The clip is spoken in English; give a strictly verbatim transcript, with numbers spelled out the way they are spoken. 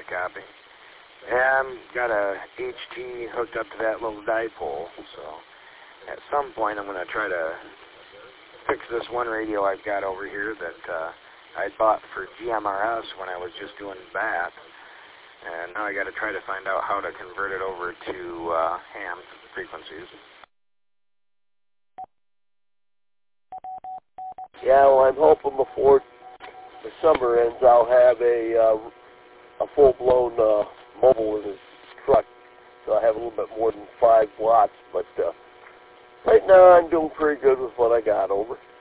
copy. And got a H T hooked up to that little dipole, so at some point I'm going to try to fix this one radio I've got over here that uh, I bought for G M R S when I was just doing Bat, and now I got to try to find out how to convert it over to uh, ham frequencies. Yeah, well, I'm hoping before the summer ends I'll have a uh, a full-blown uh, mobile in his truck, so I have a little bit more than five watts, but uh, right now I'm doing pretty good with what I got. Over.